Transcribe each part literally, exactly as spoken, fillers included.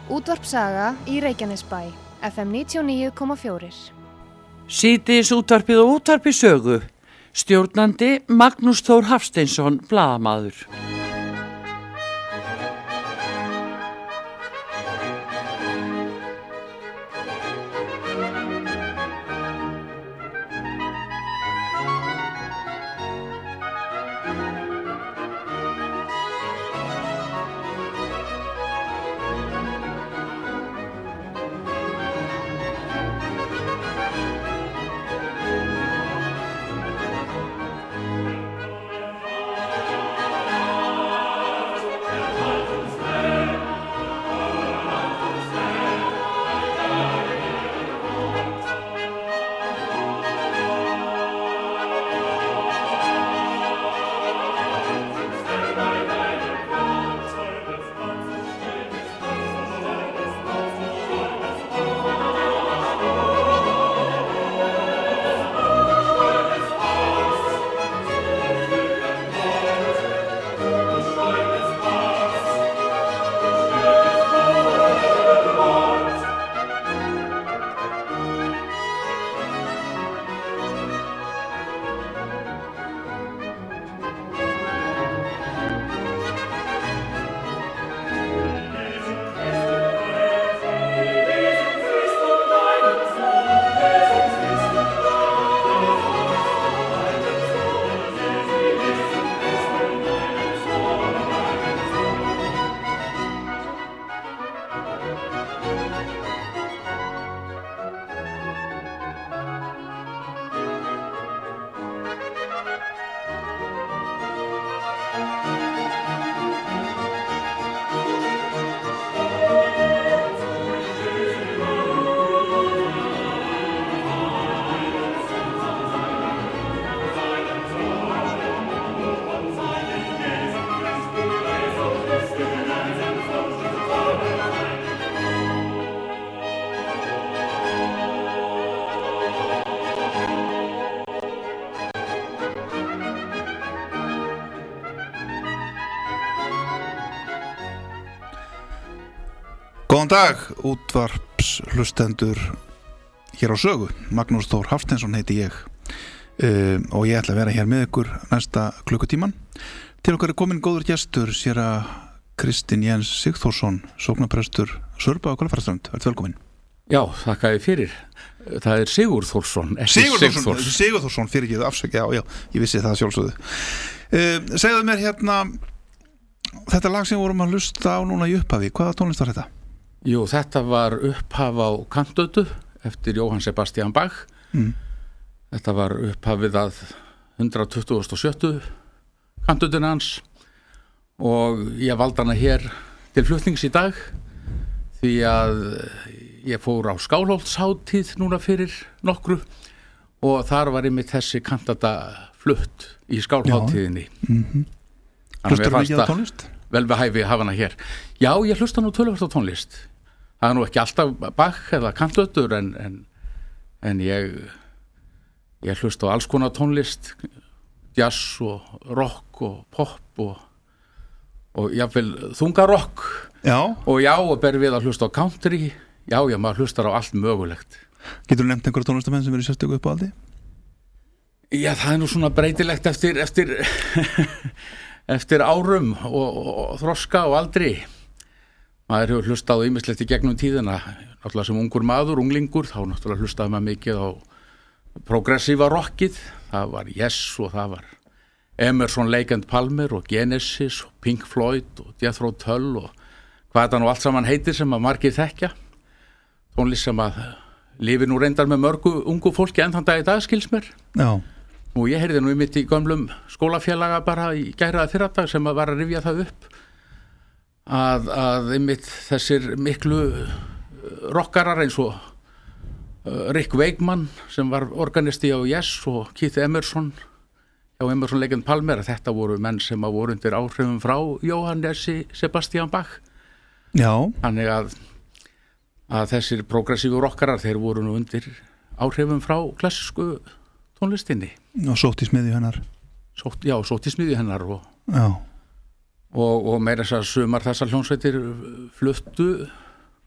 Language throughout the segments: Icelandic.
Útvarp Saga í Reykjanesbæ, F M níutíu og níu komma fjögur. Síðdegis útvarpið og útvarpið sögu. Stjórnandi Magnús Þór Hafsteinsson, blaðamaður. Góðan dag, útvarpshlustendur hér á sögu. Magnús Þór Hafsteinsson heiti ég uh, og ég ætla að vera hér með ykkur næsta klukkutíman. Til okkar er komin góður gestur, séra Kristinn Jens Sigþórsson, sóknarprestur Sörba á Hvalfjarðarströnd. Vertu velkomin. Já, þakka ég fyrir. Það er Sigurð Þórsson, ekki Sigurð Sigþórs. Sigurð Þórsson, fyrir ekki, afsækja, já, já, ég vissi það sjálfsögðu. Uh, segðu mér hérna, þetta lag sem vorum að hlusta á núna í upphafi, hvaða tónlist var þetta? Jú, þetta var upphaf á Kantötu eftir Jóhann Sebastian Bach. Mm. Þetta var upphafið að hundrað tuttugasta og sjötta Kantötuna hans og ég valdi hana hér til flutnings í dag því að ég fór á Skálholtshátíð núna fyrir nokkru og þar var einmitt þessi kantata flutt í Skálholtshátíðinni. Mm-hmm. Hlustar mikið á tónlist? Vel við hæfi hafa hana hér. Já, ég hlusta nú töluvert á tónlist. Það er nú ekki alltaf Bach eða Kantötur en, en, en ég, ég hlusta á alls konar tónlist, jazz og rock og pop og, og jáfnvel þungarokk. Já. Og já, og ber við að hlusta á country. Já, já, maður hlustar á allt mögulegt. Getur þú nefnt einhverja tónlistamenn sem eru sérstöku upp á aldi? Já, það er nú svona breytilegt eftir, eftir, eftir árum og, og, og þroska og aldri. Maður hefur hlustað á ýmislegt í gegnum tíðina, náttúrulega sem ungur maður, unglingur, þá náttúrulega hlustaði maður mikið á progressíva rockið, það var Yes og það var Emerson, Lake and Palmer og Genesis og Pink Floyd og Jethro Tull og hvað þetta nú allt saman heitir sem að margir þekkja, tónlist sem að lifir nú reyndar með mörgu ungu fólki enn þann dag í dag, skils mér. Já. Og ég heyrði nú í mitt í gömlum skólafélaga bara í gæraða fyrradag sem að var að rifja það upp. að, að einmitt þessir miklu rockarar eins og Rick Wakeman sem var organisti á Yes og Keith Emerson hjá Emerson, Lake and Palmer, að þetta voru menn sem að voru undir áhrifum frá Jóhannesi Sebastian Bach. Já. Þannig að, að þessir progressífu rockarar, þeir voru nú undir áhrifum frá klassísku tónlistinni. Og sótt í smiðju hennar. Sótt, já, sótt í smiðju hennar og já. Og, og meira þess að sumar þessar hljónsveitir fluttu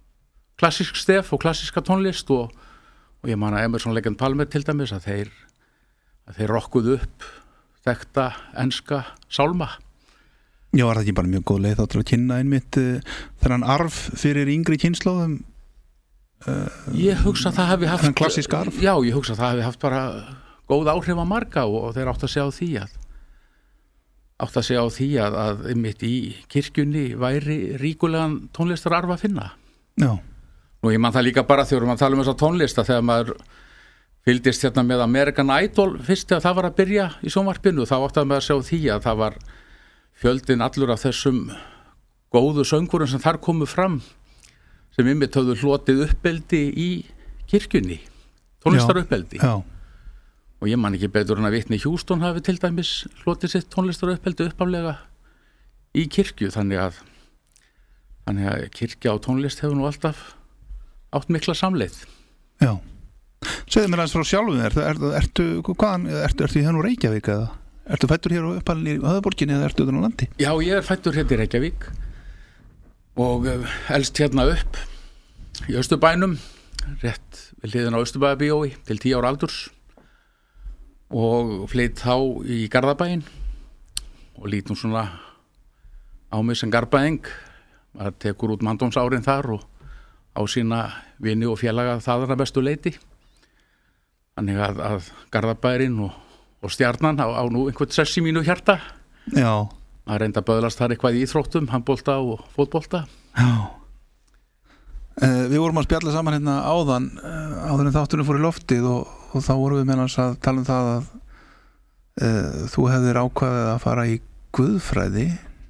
klassísk stef og klassíska tónlist og, og ég man að Emerson Lake and Palmer til dæmis að þeir, að þeir rokkuðu upp þekkta enska sálma. Já, var það ekki bara mjög góð leið þá til að kynna einmitt uh, þennan arf fyrir yngri kynslóðum? Uh, ég hugsa að það hefði haft... Þennan klassíska arf? Já, ég hugsa að það hefði haft bara góð áhrif á marga og, og þeir átt að segja á því að átt að segja á því að, að einmitt í kirkjunni væri ríkulegan tónlistararf að finna. Já. Nú ég man það líka bara þegar maður tala um þessa tónlista þegar maður fylgdist hérna með American Idol fyrst þegar það var að byrja í sjónvarpinu þá átti að maður að sjá því að það var fjöldin allur af þessum góðu söngurum sem þar komu fram sem einmitt höfðu hlotið uppeldi í kirkjunni, tónlistaruppeldi. Já. Og ég man ekki betur en að Whitney Houston hafi til dæmis hlotið sitt tónlistaruppeldi uppaflega í kirkju þannig að, þannig að kirkja og tónlist hefur nú alltaf átt mikla samleið. Já. Segðu mér aðeins frá sjálfum þér, er, ertu, hvaðan, ertu, ertu hérna úr Reykjavík eða? Ertu fættur hér á uppalinn í höfuðborginni eða ertu utan á landi? Já, ég er fættur hérna í Reykjavík og elst hérna upp í Austurbænum, rétt við hliðina á Austurbæjarbíói til tíu ára aldurs og flytt þá í Garðabæinn og lítum svona á mig sem garðbæing, maður tekur út manndómsárin þar og á sína vini og félaga þaðra bestu leiti. Þannig að, að Garðabærin og, og Stjarnan á, á nú einhvern sess í mínu hjarta. Já. Að reynda að böðlast þar eitthvað í íþróttum, handbolta og fótbolta. Já. Uh, við vorum að spjalla saman hérna áðan, uh, áður en þátturinn fór í loftið og, og þá vorum við meðans að tala um það að uh, þú hefðir ákvaðið að fara í guðfræði.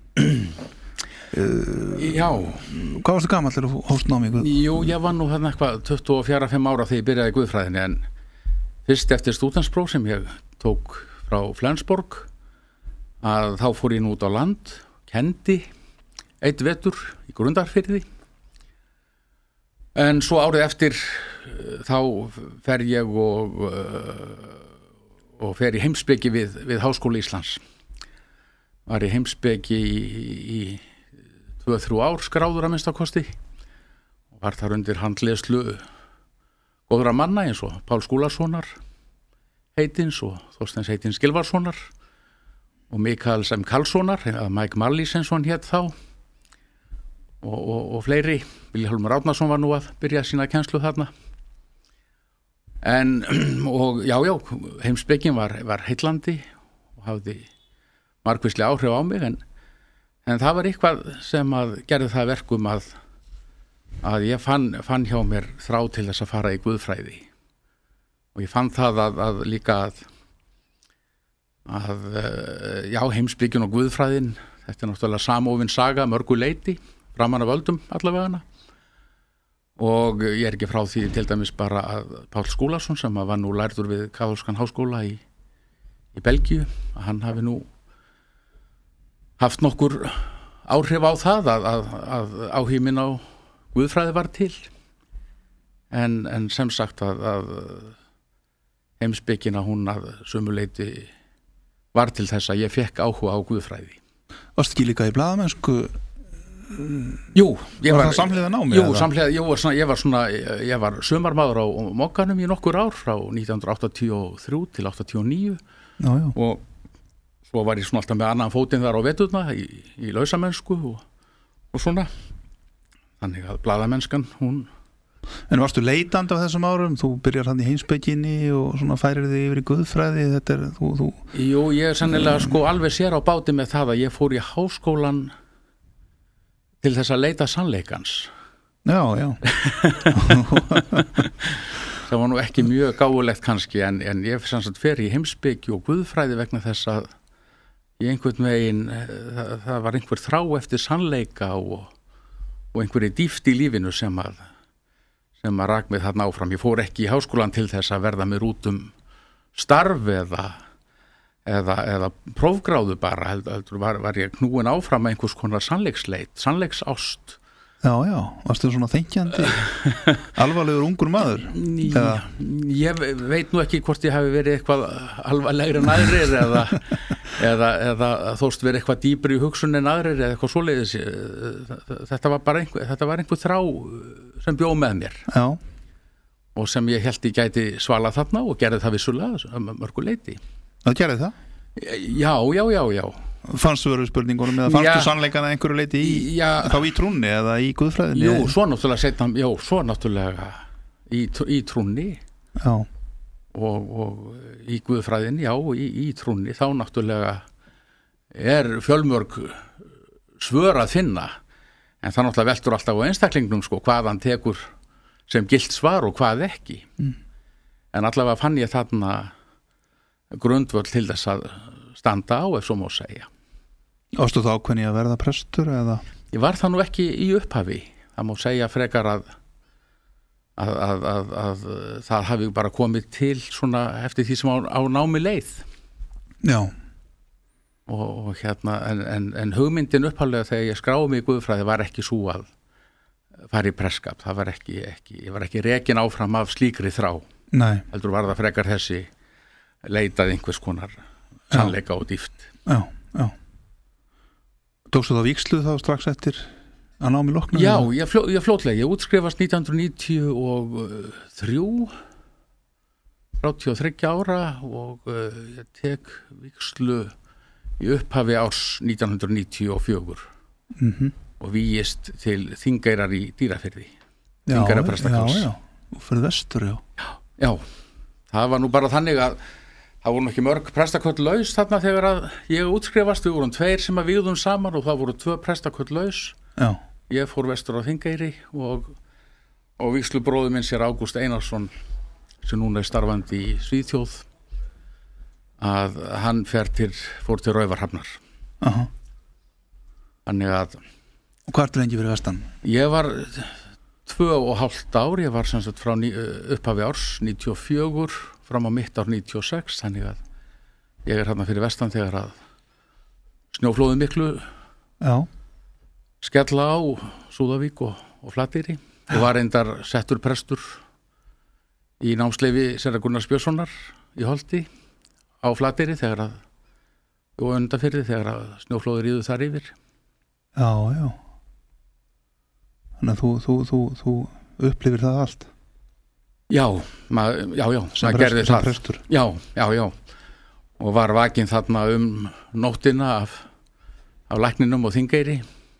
Uh, Já. Hvað varstu gamall þegar þú hóst námi í guð? Jú, ég var nú hérna eitthvað tuttugu og fjögur til fimm ára þegar ég byrjaði í guðfræðinni en fyrst eftir stúdentspróf sem ég tók frá Flensborg að þá fór ég nú út á land, kendi eitt vetur í Grundarfirði en svo árið eftir þá fer ég og, og fer í heimspeki við, við Háskóla Íslands. Var í heimspeki í, í tvö til þrjú ár skráður að minnstakosti og var þar undir handleiðslu góðra manna eins og Pál Skúlasonar heitins og Þorsteins heitins Gylfarssonar og Mikael sem Karlssonar eða Mike Marlísensson hétt þá og, og, og fleiri. Vilhjálmur Árnason var nú að byrja sína kennslu þarna en og já já heimspekin var, var heillandi og hafði margvíslega áhrif á mig en, en það var eitthvað sem að gerði það verkum að að ég fann, fann hjá mér þrá til þess að fara í guðfræði og ég fann það að, að líka að, að já, heimspekin og guðfræðin þetta er náttúrulega samofin saga mörgu leiti, framan af öldum allavegana og ég er ekki frá því til dæmis bara að Pál Skúlason sem var nú lærður við Kaþólskan háskóla í, í Belgíu að hann hafi nú haft nokkur áhrif á það að, að, að áhugi minn á guðfræði var til en, en sem sagt að, að heimspekina hún að sömuleyti var til þess að ég fekk áhuga á guðfræði. Varstu ekki líka í blaðamennsku? Jú, ég var, var það samhliða námi? Jú, samhliða, ég var svona, ég var svona ég var sumarmaður á Mogganum í nokkur ár frá nítján hundruð áttatíu og þrjú til áttatíu og níu já, já. og svo var ég svona alltaf með annan fótinn þar á veturna í, í lausamennsku og, og svona þannig að blaðamennskan hún. En varstu leitandi á þessum árum? Þú byrjar hann í heimspekinni og svona færir þig yfir í guðfræði þetta er, þú, þú... Jú, ég er sennilega sko alveg sér á báti með það að ég fór í háskólan til þess að leita sannleikans. Já, já. Það var nú ekki mjög gáfulegt kannski en, en ég sannsagt fer í heimspeki og guðfræði vegna þess að ég einhvern veginn það, það var einhver þrá eftir sannleika og, og einhverju dýft í lífinu sem að sem að rak mig þarna áfram. Ég fór ekki í háskólan til þess að verða mér út um starf eða eða, eða prófgráðu bara heldur var, var ég knúin áfram með einhvers konar sannleiksleit, sannleiksást Já, já, varstu svona þenkjandi alvarlegur ungur maður? Já, ég veit nú ekki hvort ég hafi verið eitthvað alvarlegri en aðrir eða, eða, eða þóst verið eitthvað dýpri í hugsun en aðrir eða eitthvað svoleiðis. Þetta var bara einhver, þetta var einhver þrá sem bjó með mér. Já. Og sem ég held ég gæti svala þarna og gerði það vissulega mörgu leyti. Það gerði það? Já, já, já, já. Fannst þú verið spurningunum eða fannst Já. þú sannleikana einhverju leiti í, Já. þá í trúnni eða í guðfræðinni? Jú, svo náttúrulega setna, já, svo náttúrulega í, í trúnni Já. og, og í guðfræðinni, já, í, í trúnni, þá náttúrulega er fjölmörg svör að finna, en það náttúrulega veltur alltaf á einstaklingnum, sko, hvað hann tekur sem gilt svar og hvað ekki. Mm. En allavega fann ég þarna grundvöll til þess að standa á, ef svo má segja. Ástu þá ákveðni að verða prestur eða? Ég var það nú ekki í upphafi. Það má segja frekar að, að, að, að, að það hafi bara komið til svona eftir því sem á, á námi leið. Já. Og, og hérna, en, en, en hugmyndin upphaflega þegar ég skráði mig í guðfræði var ekki svo að fara í presskap. Það var ekki, ekki, ég var ekki rekin áfram af slíkri þrá. Nei. Heldur var það frekar þessi leitað einhvers konar sannleika og dýft. Já, já. Tókstu þá vígslu þá strax eftir að námi lokna? Já, ég, fljó, ég fljótlega. Ég útskrifast nítján hundruð níutíu og þrjú, þrjátíu og þriggja ára og uh, ég tek vígslu í upphafi árs nítján hundruð níutíu og fjögur mm-hmm. og vígist til Þingeyrar í Dýrafirði. Já, Þingeyraprestakross. já, já. Og fyrir vestur, já. Já, já. Það var nú bara þannig að það voru ekki mörg prestaköll laus þarna þegar að ég útskrifast. Við vorum tveir sem að vígðum saman og það voru tvö prestaköll laus. Já. Ég fór vestur á Þingeyri og, og vígslubróður minn sér Ágúst Einarsson sem núna er starfandi í Svíþjóð að hann fer til, fór til Raufarhafnar. Aha. Þannig að Og hvað ertu lengi fyrir vestan? ég var tvö og hálft ár, ég var sem sagt frá ní, upphafi árs níutíu og fjögur fram á mitt ár níutíu og sex, þannig að ég er hérna fyrir vestan þegar að snjóflóðu miklu Já. skella á Súðavík og, og Flateyri og var reyndar settur prestur í námsleyfi Sera Gunnars Björnssonar í Holti á Flateyri þegar að og undanfyrði þegar að snjóflóðu ríðu þar yfir. Já, já. Þannig að þú, þú, þú, þú upplifir það allt? Já, mað, já, já, Sem maður prest- gerði sem það. prestur? Já, já, já. Og var vakinn þarna um nóttina af, af lækninum og Þingeyri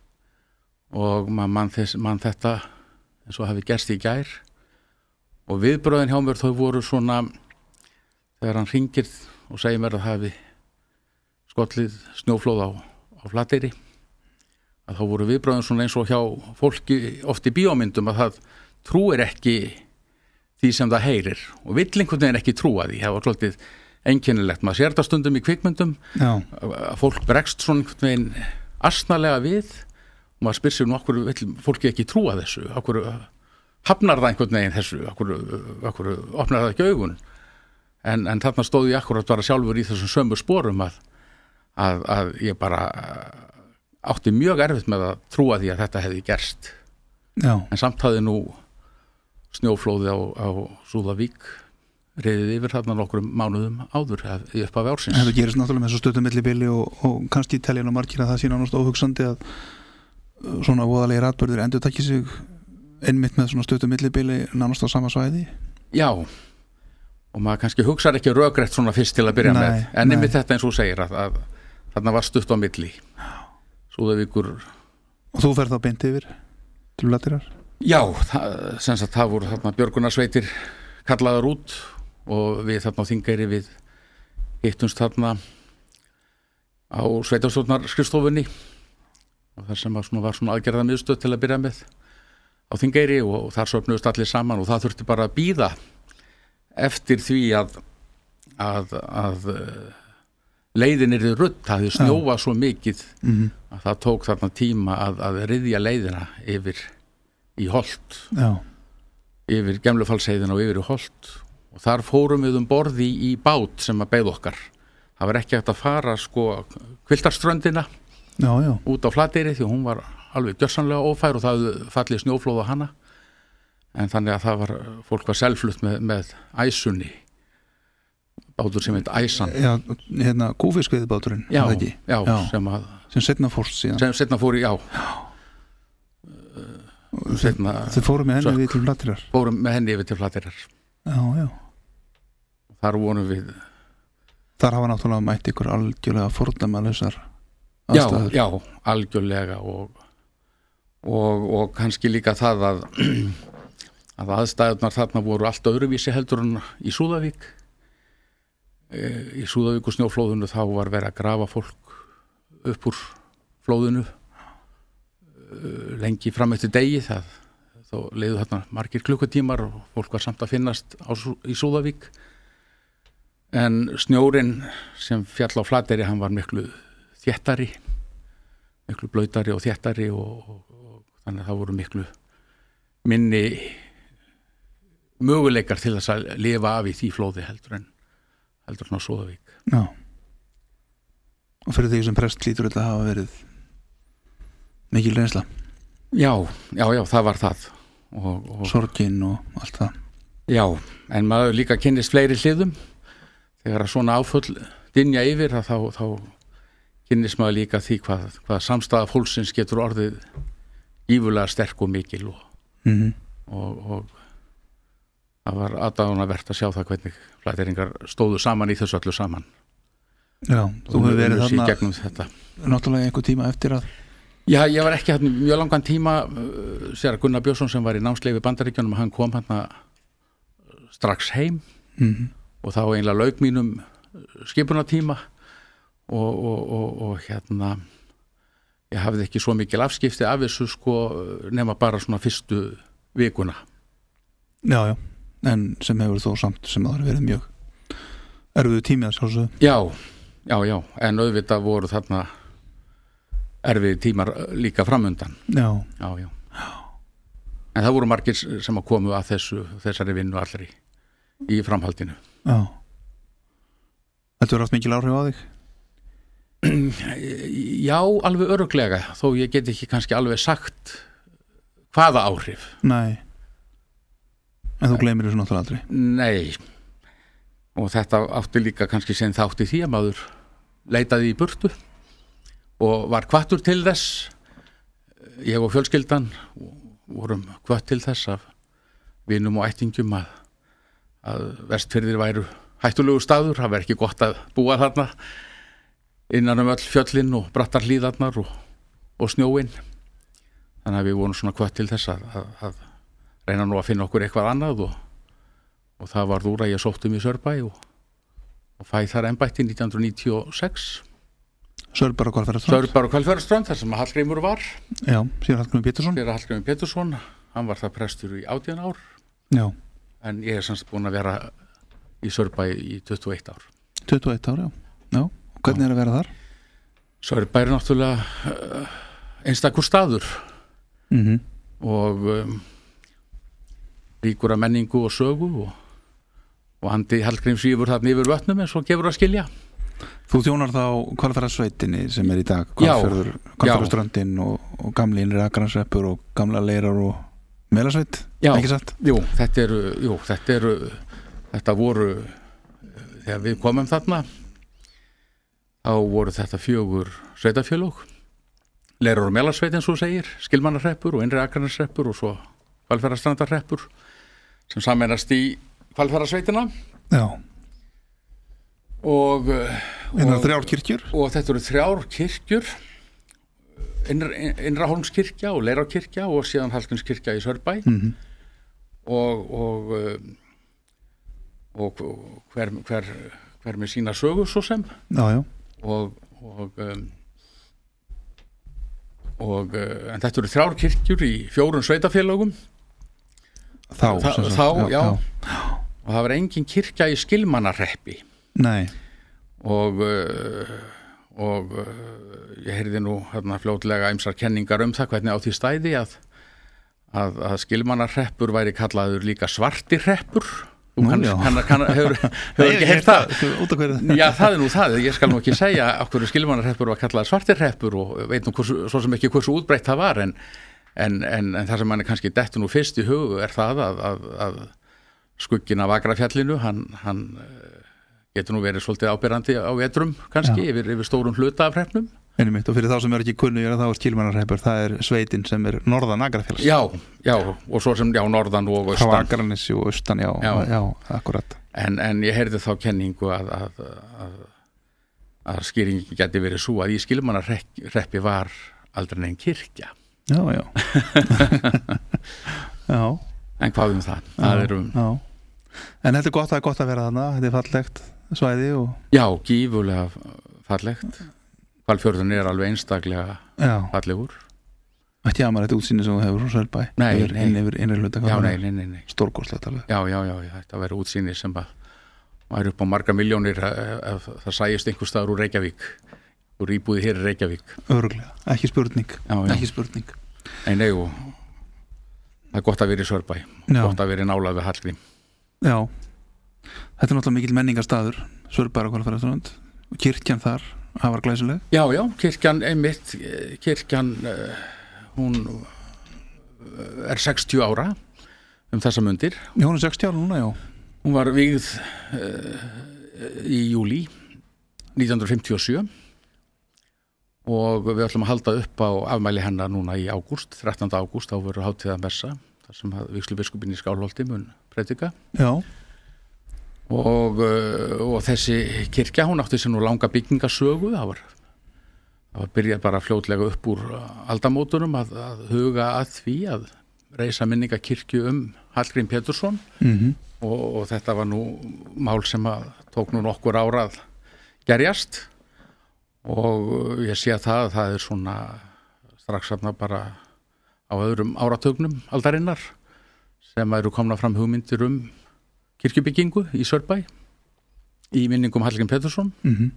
og maður mann, þess, mann þetta eins og hafi gerst í gær og viðbröðin hjá mér þau voru svona þegar hann hringir og segir mér að það hafi skollið snjóflóð á, á Flateyri að þá voru viðbröðin svona eins og hjá fólki oft í bíómyndum að það trúir ekki því sem það heyrir og vill einhvern veginn ekki trúa því. Það var svolítið einkennilegt. Maður sér þetta stundum í kvikmyndum Já. að fólk bregst svona einhvern veginn asnalega við og maður spyr sig nú okkur vill fólki ekki trúa þessu, okkur hafnar það einhvern veginn þessu, okkur, okkur opnar það ekki augun en, en þarna stóð ég akkurat bara sjálfur í þessum sömu sporum að, að, að ég bara átti mjög erfitt með að trúa því að þetta hefði gerst. Já. En samt hafði nú snjóflóði á, á Súðavík reyðið yfir þarna nokkrum mánuðum áður í upphafi ársins. Þetta gerist náttúrulega með svo stöttum millibili og, og kannski telja nú margir að það sé nánast óhugsandi að svona voðalegir atburðir endur takki sig einmitt með svona stöttum millibili nánast á sama svæði. Já, og maður kannski hugsar ekki rökrétt svona fyrst til að byrja Nei, með, en einmitt nei. þetta eins og þú segir að, að þarna var stutt á milli. Súðavíkur. Og þú ferð þá beint yfir til Flateyrar? Já, það, sem sagt það voru þarna björgunarsveitir kallaðar út og við þarna á Þingeyri við hittumst þarna á sveitarstjórnarskrifstofunni og þar sem var svona, var svona aðgerða miðstöð til að byrja með á Þingeyri og, og þar söfnuðust allir saman og það þurfti bara að bíða eftir því að að, að leiðin er rudd, það hefði snjóað svo mikið mm-hmm. að það tók þarna tíma að, að ryðja leiðina yfir í Holt, Já. yfir Gemlufallsheiðina og yfir í Holt og þar fórum við um borði í, í bát sem að beið okkar. Það var ekki hægt að fara sko Hvilftarströndina Já, já. út á Flateyri því hún var alveg gjörsamlega ófær og það fallið snjóflóð á hana en þannig að það var, fólk var selflutt með, með æsunni bátur sem heit Æsan Já, hérna kúfiskveiðibáturinn já, já, já, sem að sem setna fórst síðan sem setna fór í, já, já. Setna, þið fórum með henni yfir til Flateyrar fórum með henni yfir til Flateyrar já, já þar vonum við þar hafa náttúrulega mætt ykkur algjörlega fordæmalausar já, aðstæður já, algjörlega og, og, og kannski líka það að að aðstæðunar þarna voru allt öðruvísi heldur en í Súðavík í Súðavík og snjóflóðinu þá var verið að grafa fólk upp úr flóðinu lengi fram eftir degi það þá leiðu þarna margir klukkutímar og fólk var samt að finnast á, í Súðavík en snjórinn sem fjall á Flateyri hann var miklu þéttari miklu blautari og þéttari og, og, og þannig að það voru miklu minni möguleikar til þess að lifa af í því flóði heldur en heldur en á Súðavík Já og fyrir því sem prest lítur þetta hafa verið mikil reynsla já, já, já, það var það og, og, sorgin og allt það já, en maður líka kynnist fleiri hliðum þegar að svona áföll dynja yfir þá, þá kynnist maður líka því hvað, hvað samstæða fólksins getur orðið ífulega sterk og mikil og, mm-hmm. og, og það var aðdáunarvert að sjá það hvernig Flateyringar stóðu saman í þessu öllu saman já, þú hefur verið þarna náttúrulega einhver tíma eftir að Já, ég var ekki hérna mjög langan tíma sér að Gunnar Björnsson sem var í námsleyfi Bandaríkjunum hann kom hérna strax heim mm-hmm. og þá einlega lauk mínum skipunartíma og, og, og, og hérna ég hafði ekki svo mikil afskipti af þessu sko nema bara svona fyrstu vikuna Já, já, en sem hefur þó samt sem það har verið mjög erfiðu tími að sjálfsögðu Já, já, já, en auðvitað voru þarna erfið tímar líka framundan já. Já, já. En það voru margir sem að komu að þessu þessari vinnu allri í framhaldinu Já Þetta verður haft mikil áhrif á þig? Já, alveg örugglega þó ég get ekki kannski alveg sagt hvaða áhrif Nei En þú gleymir þessu náttúrulega aldrei Nei og þetta átti líka kannski sem þátti því að maður leitaði í burtu og var hvattur til þess ég og fjölskyldan vorum hvatt til þess af vinum og ættingjum að, að Vestfirðir væru hættulegu staður, það var ekki gott að búa þarna innan um öll fjöllin og brattar hlíðarnar og, og snjóin þannig að við vorum svona hvatt til þess að, að, að reyna nú að finna okkur eitthvað annað og, og það var úr að ég sótt um í Sörbæ og, og fæ þar embætti nítján hundruð níutíu og sex Sörbar og Hvalfjarðarströnd Sörbar og Hvalfjarðarströnd þar sem Hallgrímur var Já, sér Hallgrímur Pétursson Sér Hallgrímur Pétursson, hann var það prestur í átján ár Já en ég er semst búin að vera í Sörbæ í tuttugu og eitt ár tuttugu og eitt ár, já, já. Og hvernig já. Er að vera þar? Sörbæ er náttúrulega uh, einstakur staður mm-hmm. og um, ríkur af menningu og sögu og, og andi Hallgríms yfir þarna yfir vötnum eins og gefur að skilja Þú þjónar þá Hvalfjarðarsveitinni sem er í dag Hvalfjörður, Hvalfjarðarströndin og, og gamli innri Akranesreppur og gamla Leirar og Melasveit, ekki satt? Jú, þetta eru, jú, þetta eru þetta voru þegar við komum þarna þá voru þetta fjögur sveitafélög Leirar og Melasveit eins og segir Skilmannarhreppur og innri Akranesreppur og svo Hvalfjarðarstrandarhreppur sem sameinast í Hvalfjarðarsveitina Já og, og þrjár kirkjur og þetta eru þrjár kirkjur Innrahólmskirkja og Leirárkirkja og síðan Hallgrímskirkja í Sörbæ mm-hmm. og og, og hver, hver, hver með sína sögu svo sem já, já. og og, um, og en þetta eru þrjár kirkjur í fjórum sveitafélögum þá, Þa, sagt, þá já, já, já. og það var engin kirkja í Skilmannarhreppi Nei og uh, og uh, ég heyrði nú hérna fljótlega ýmsar kenningar um það hvernig á því stæði að, að, að Skilmannarhreppur væri kallaður líka Svartihreppur Þú Nú, kann, já. kann, kann, hefur, hefur Nei, ekki ég heyrt það. sko, út af hverju. Já, það er nú það. Ég skal nú ekki segja af hverju Skilmannahreppur var kallað Svartirhreppur og veit nú hversu, svo sem ekki hversu útbreytt það var en, en, en, en það sem mann er kannski dettur nú fyrst í hug er það að, að, að skugginn af Akrafjallinu, hann, hann getur nú verið svolítið ábyrrandi á vetrum kannski yfir, yfir stórum hluta af hreppnum. Einnig mitt, og fyrir þá sem er ekki kunnugir að þá er Skilmannahreppur, það er sveitin sem er norðan Akrafjalls. Já, já, og svo sem, já, norðan og austan. Frá Akranessi og austan, já, já, Já. já akkurat. En, en ég heyrði þá kenningu að, að, að, að skýringi geti verið svo að í Skilmannarhreppi var aldrei neinn kirkja. Já, já. já. En hvað um það? Það er um... Já. En þetta er gott, það er gott að vera þarna, þetta er fallegt svæði og... Já, gífulega fallegt. Hvalfjörðun er alveg einstaklega Já. fallegur. Ætti að maður þetta útsýni sem þú hefur frá Selbæ. Nei, yfir, nei. inn yfir innri hluta. Já, nei, nei, nei, nei. Stórkostlegt alveg. Já, já, já, þetta væri útsýni sem að væri upp á marga miljónir ef það sæjist einhver staðar úr Reykjavík, úr íbúði hér í Reykjavík. Öruglega, ekki spurning. Já, já. Ekki spurning. Nei, nei, og það er gott að vera í Sörbæ, Já. gott að vera í nálað við Hallgrím. Já. Þetta er náttúrulega mikill menningarstaður, Sörbæ og Hvalfjarðarströnd. Og kirkjan þar, það var glæsileg. Já, já, kirkjan einmitt, kirkjan, uh, hún er sextíu ára um þessa mundir. Já, hún er sextíu ára núna, já. Hún var vígð uh, í júlí nítján hundruð fimmtíu og sjö og við ætlum að halda upp á afmæli hennar núna í ágúst, þrettánda ágúst, þá verður hátíðan messa, þar sem vígslubiskupinn í Skálholti mun predika. Já. Og, uh, og þessi kirkja, hún átti sér nú langa byggingasögu, það var, það var byrjað bara fljótlega upp úr aldamótunum að, að huga að því að reisa minningakirkju um Hallgrím Pétursson Mhm. og, og þetta var nú mál sem að tók nú nokkur ára að gerjast og ég sé að það, það er svona strax þarna bara á öðrum áratögnum aldarinnar sem eru komna fram hugmyndir um kirkjubyggingu í Sörbæ í minningum Hallgrím Pétursson Mhm.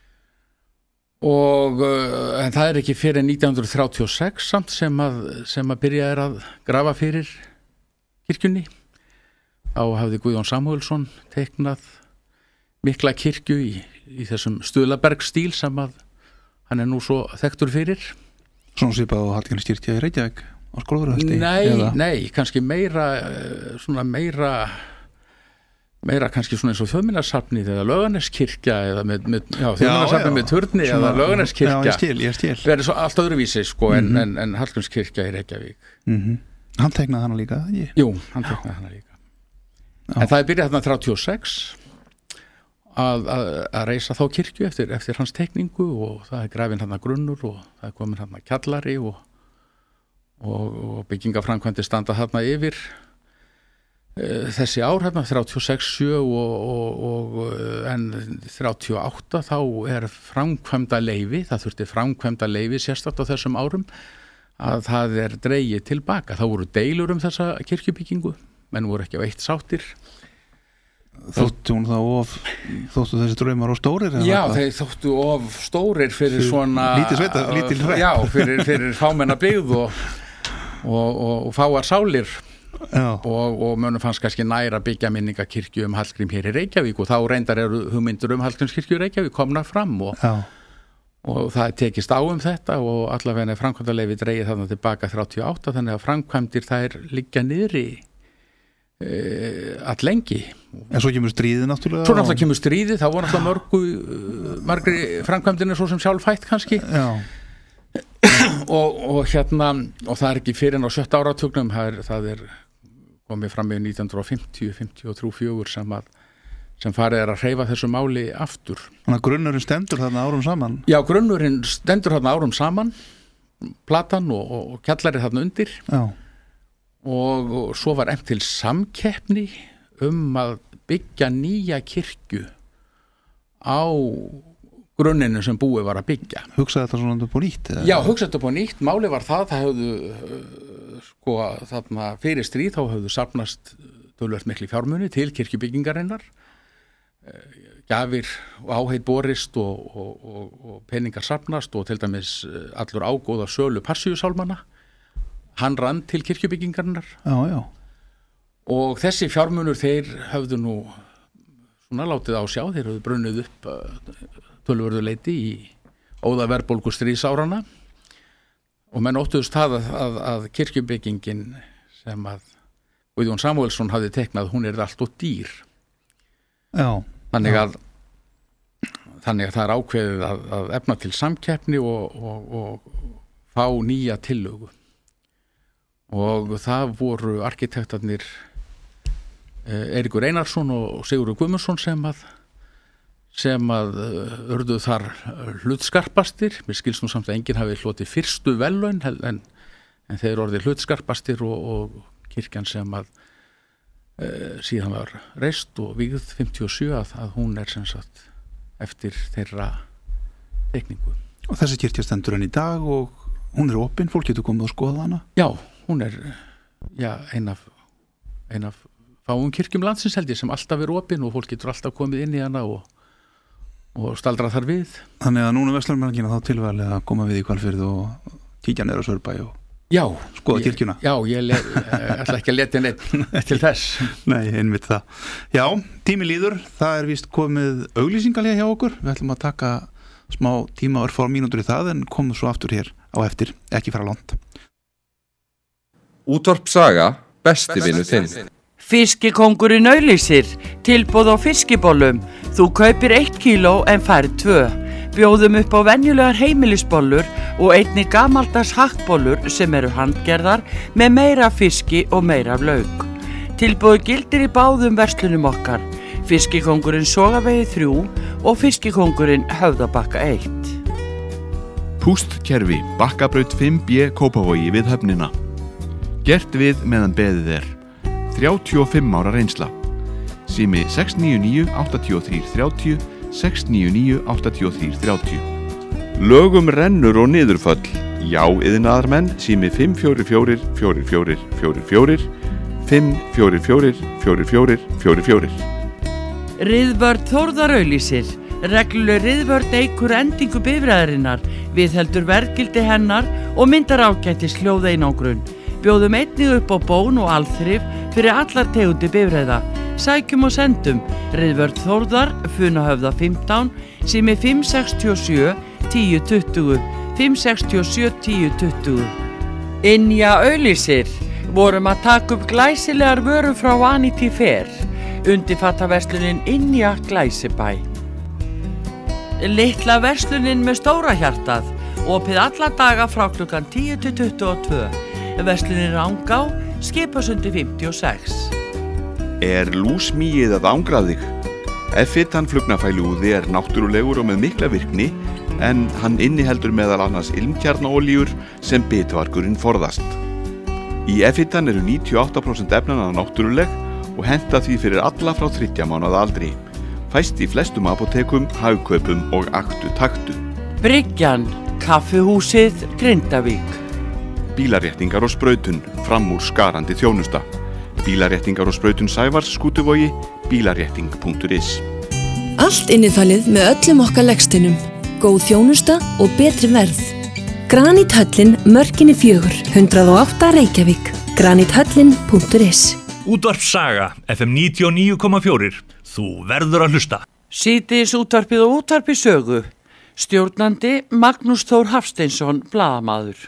og uh, en það er ekki fyrir nítján hundruð þrjátíu og sex samt sem að, sem að byrja er að grafa fyrir kirkjunni. Þá hafði Guðjón Samúelsson teiknað mikla kirkju í, í þessum Stuðlabergstíl sem að hann er nú svo þekktur fyrir. Svona svipað á Hallgrímskirkja í Reykjavík á Skólavörðuholti. Nei, eða? nei, kannski meira uh, svona meira meira kannski svona eins og Þjóðminjasafnið eða Laugarneskirkja eða með, með já, Þjóðminjasafnið með turni Svona- eða Laugarneskirkja. Já, ég skil, ég skil. Verið svo allt öðruvísi sko en, Mhm. en, en Hallgrímskirkja í Reykjavík. Mhm. Hann teiknaði hana líka, ég. Jú, hann teiknaði hana líka. Já. En það er byrjað þarna þrjátíu og sex að, að, að reisa þá kirkju eftir, eftir hans teikningu og það er grafinn þarna grunnur og það er komin þarna kjallari og, og, og byggingaframkvæmdi standa þarna yfir e, þessi ár þarna þrjátíu og sex, sjö og, og, og en þrjátíu og átta þá er framkvæmda leyfi, það þurfti framkvæmda leyfi sérstakt á þessum árum að það er dregið tilbaka. Það voru deilur um þessa kirkjubyggingu, menn voru ekki á eitt sáttir. Þóttu hún þá of þóttu þessi draumar of stórir? eða Já, hvað? þeir þóttu of stórir fyrir Fyrir svona... lítið sveita- lítil hrepp. Já, fyrir, fyrir fámenna byggð og, og, og, og fáar sálir Já. og, og mönnum fannst kannski næra byggja minningakirkju um Hallgrím hér í Reykjavík og þá reyndar eru hugmyndur um Hallgrímskirkju í Reykjavík komna fram og Já. og það er tekist á um þetta og allavega framkvæmdarleyfi dreigið þarna tilbaka þrjátíu og átta þannig að framkvæmdir þær liggja niðri e, all lengi. En svo kemur stríðið náttúrulega. Svo náttúrulega kemur stríðið, þá var náttúrulega mörgu uh, margri framkvæmdinni svo sem sjálfhætt kannski Já. og, og hérna og það er ekki fyrir en á sjötta áratugnum það er, það er komið fram með nítján hundruð fimmtíu, fimmtíu og þrjú, fjögur sem að sem farið er að hreyfa þessu máli aftur. Þannig að grunnurinn stendur þarna árum saman. Já, grunnurinn stendur þarna árum saman, platan og, og, og kjallari þarna undir Já. og, og svo var eftir til samkeppni um að byggja nýja kirkju á grunninu sem búið var að byggja. Hugsaði þetta svona upp á nýtt? eða? Já, hugsaði þetta upp á nýtt, máli var það, það höfðu uh, sko þarna fyrir stríð þá höfðu safnast töluvert mikli fjármuni til kirkjubyggingarinnar. Gjafir og áheit borist og, og, og, og peningar safnast og til dæmis allur ágóða sölu Passíusálmanna hann rann til kirkjubyggingarinnar Já, já. og þessi fjármunur þeir höfðu nú svona látið á sjá, þeir höfðu brunnið upp töluvörðu leiti í óða verðbólgu stríðsárana og menn óttuðust það að, að, að kirkjubyggingin sem að Guðjón Samúelsson hafði teknað, hún er allt og dýr. Já. Þannig að, þannig að það er ákveðið að, að efna til samkeppni og, og, og fá nýja tillögu. Og það voru arkitektarnir Eiríkur Einarsson og Sigurður Guðmundsson sem að, sem að urðu þar hlutskarpastir. Mér skilst nú samt að enginn hafi hlotið fyrstu verðlaun en, en þeir orðið hlutskarpastir og, og kirkjan sem að e, síðan var reist og vígð fimmtíu og sjö að, að hún er sem sagt eftir þeirra teikningu. Og þessi kirkja stendur enn í dag og hún er opin, fólk getur komið og skoða hana? Já, hún er já, ein af, ein af fáum kirkjum landsins held ég sem alltaf er opin og fólk getur alltaf komið inn í hana og, og staldra þar við. Þannig að núna Vestlunarmenningina þá tilvæglega að koma við í Hvalfjörð og kíkja niður á Saurbæ og Já, skoða kirkjuna. Já, ég le, ætla ekki að leta neitt til þess. Nei, einmitt það. Já, tími líður, það er víst komið auglýsingalega hjá okkur. Við ætlum að taka smá tíma og örfá mínútur í það en komum svo aftur hér á eftir, ekki fara langt. Útvarp Saga, besti vinur þinn. Fiskikóngurinn auglýsir, tilboð á fiskibollum. Þú kaupir eitt kíló en færð tvö. Bjóðum upp á venjulegar heimilisbollur og einnig gamaldags hakkbollur sem eru handgerðar með meira fiski og meira lauk. Tilboð gildir í báðum verslunum okkar. Fiskikóngurinn Sogavegi þrjú og Fiskikóngurinn Höfðabakka eitt. Pústkerfi, Bakkabraut fimm B Kópavogi við höfnina. Gert við meðan beðið er. þrjátíu og fimm ára reynsla. Sími sex níu níu átta þrjú þrjú sex níu níu átta þrjú þrjú. Lögum rennur og niðurföll. Já, iðnaðarmenn, sími fimm fjögur fjögur fjögur fjögur fjögur fjögur fimm fjögur fjögur fjögur fjögur fjögur fjögur. Riðvörð Þórðar auglýsir. Regluleg riðvörð eykur endingu bifreiðarinnar, viðheldur verðgildi hennar og myndar ágætis hljóðeinangrun. Bjóðum einnig upp á bón og alþrif fyrir allar tegundir bifreiða. Sækjum og sendum Riðvörð Þórðar, Funahöfða fimmtán, sími fimm sex sjö tíu tuttugu, fimm sex sjö tíu tuttugu. Ynja auglýsir. Vorum að taka upp glæsilegar vörur frá Vanity Fair. Undirfattaverslunin Ynja Glæsibæ. Litla verslunin með stóra hjartað. Opið alla daga frá klukkan tíu til tuttugu og tvö. Verslunin Rangá, Skipasundi fimmtíu og sex. Er lúsmýið að ángra þig? F-fitan flugnafæluúði er náttúrulegur og með mikla virkni en hann inniheldur meðal annars ilmkjarnaolíur sem bitvargurinn forðast. Í F-fitan eru níutíu og átta prósent efnanna náttúruleg og henta því fyrir alla frá þriggja mánaða aldri. Fæst í flestum apótekum, hagkaupum og aktu taktu. Bryggjan, kaffihúsið, Grindavík. Bílaréttingar og sprautun, fram úr skarandi þjónusta. Bílaréttingar og sprautun Sævars, Skútuvogi, bílarétting punktur is. Allt innifalið með öllum okkar legsteinum, góð þjónusta og betri verð. Granithöllin, Mörkinni fjögur, hundrað og átta Reykjavík, granithöllin punktur is. Útvarp Saga, F M níutíu og níu komma fjögur. Þú verður að hlusta. Síðdegis útvarpið og útvarpi sögu. Stjórnandi Magnús Þór Hafsteinsson, blaðamaður.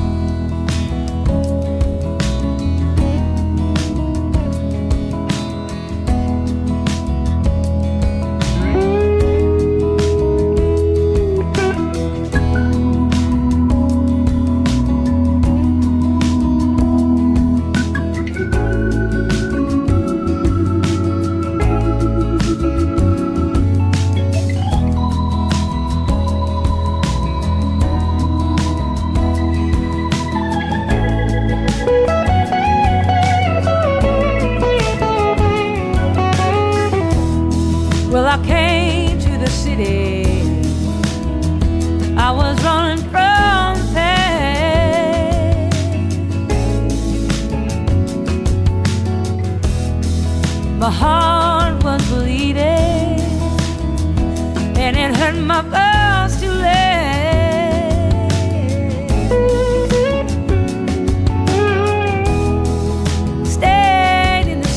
Well, I came to the city. I was running from pain. My heart was bleeding, and it hurt my bones to lay. Stayed in the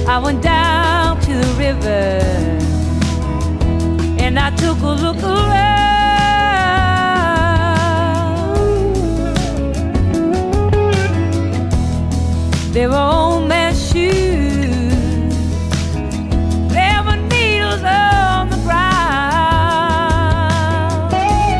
I went down to the river and I took a look around. There were old man's shoes, there were needles on the ground.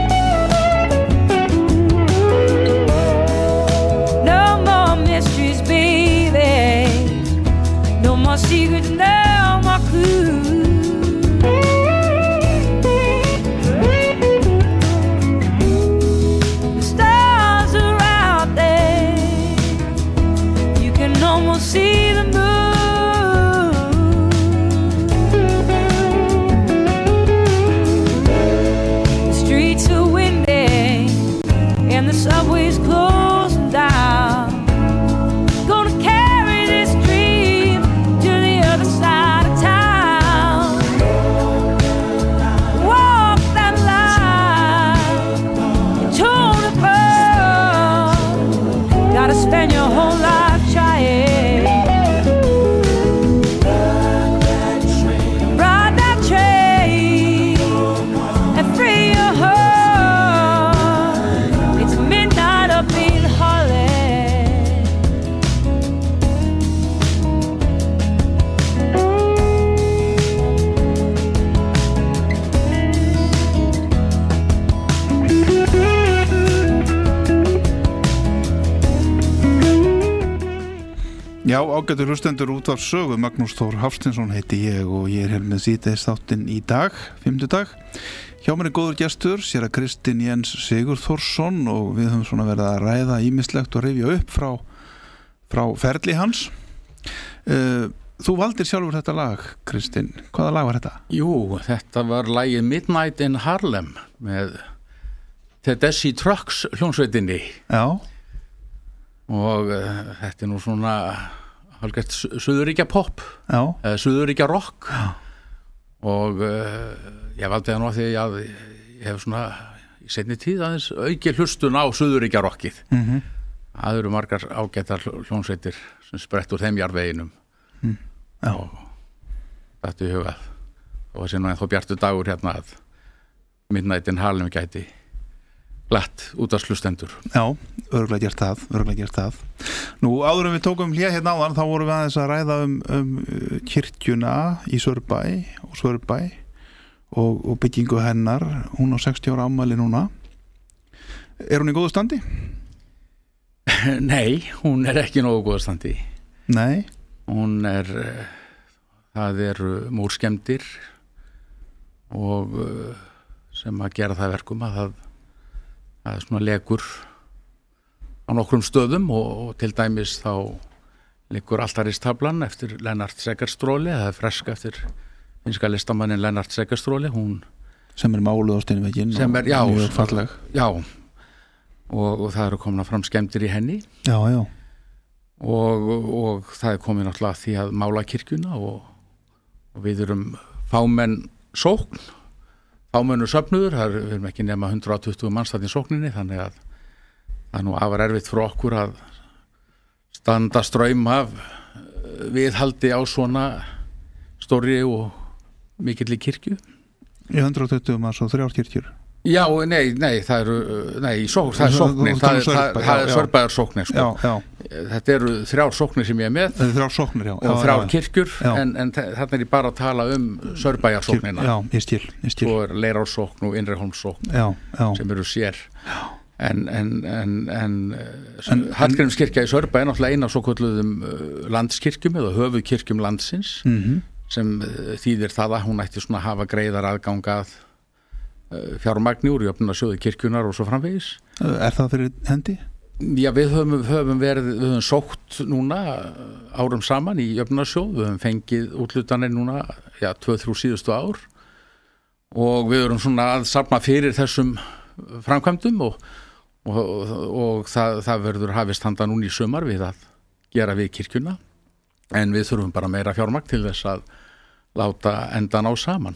No more mysteries, baby, no more secrets, no more clues. The stars are out there, you can almost see the moon. The streets are windy and the subway's closing down. Gonna carry this dream to the other side of town. Walk that line, you're torn apart. Gotta spend your whole life trying. Ride that train and free your heart. It's midnight up in Harlem. Já, ágætur hlustendur útvarp sögu, Magnús Þór Hafsteinsson heiti ég og ég er hér með síðdeis þáttinn í dag, fimmtudag. Hjá mér er góður gestur, séra Kristinn Jens Sigurþórsson og við höfum svona verið að ræða ýmislegt og rifja upp frá, frá ferli hans. Uh, þú valdir sjálfur þetta lag, Kristinn. Hvaða lag var þetta? Jú, þetta var lagið Midnight in Harlem með Tedeschi Trucks hljónsveitinni. Já. Og uh, þetta er nú svona hálfgert suðuríkja pop Já. eða suðuríkja rock. Já. Og uh, ég valdi það nú að því að ég hef svona í seinni tíð aðeins auki hlustun á suðuríkja rockið. Mhm. Það eru margar ágætar hljónsveitir sem sprett úr þeim jarðveginum. Mm. Já. Og þetta í hugað og það sé nú ennþá bjartur dagur hérna að Midnight in Harlem gæti glatt út af slustendur. Já, örgulega gert það, örgulega gert það. Nú, áður en við tókum hlé hérna áðan, þá vorum við aðeins að ræða um, um kirkjuna í Sörbæ og Sörbæ og, og byggingu hennar. Hún á sextíu ára afmæli núna. Er hún í góðu standi? Nei, hún er ekki nógu góðu standi. Nei. Hún er, það eru múrskemmdir og sem að gera það verkum að það það er svona lekur á nokkrum stöðum og, og til dæmis þá liggur altaristablan eftir Lennart Segerstråle, það er freska eftir finska listamannin Lennart Segerstråle, hún sem er máluð á steinvegginn sem er, já, mjög falleg. Já, og, og það eru komna fram skemmtir í henni. Já, já. Og, og það er komið náttúrulega því að mála kirkjuna og, og við erum fámenn sókn Fámennu söfnuður, það er, við erum ekki nema hundrað og tuttugu manns þarna í sókninni, þannig að það er nú afar erfitt fyrir okkur að standa straum af viðhaldi á svona stórri og mikilli kirkju. Í hundrað og tuttugu manns og þrjár kirkjur? Já, nei, nei, það eru, nei, sók, það er sóknir, það, það, það, það er Sörbæjar sóknir, sko. Já, já. Þetta eru þrjár sóknir sem ég er með. Þrjár sóknir, já. Og þrjár kirkjur, já. en, en þarna er ég bara að tala um Sörbæjar sóknina. Já, ég skil, ég skil. Svo er Leirársókn og Innriholmssókn sem eru sér. Já. En, en, en, en, en Hallgrímskirkja í Sörbæ er náttúrulega eina svo kalluðum landskirkjum eða höfuðkirkjum landsins mm-hmm. sem þýðir það að hún ætti svona að hafa greiðar aðgangað fjármagni úr jöfnunarsjóði kirkjunar og svo framvegis. Er það fyrir hendi? Já, við höfum, höfum verið, við höfum sótt núna árum saman í jöfnunarsjóð, við höfum fengið útlutanir núna, já, tvö, þrjú síðustu ár og við erum svona að safna fyrir þessum framkvæmdum og, og, og, og það, það verður hafist handa núna í sumar við að gera við kirkjuna en við þurfum bara meira fjármagn til þess að láta enda ná saman.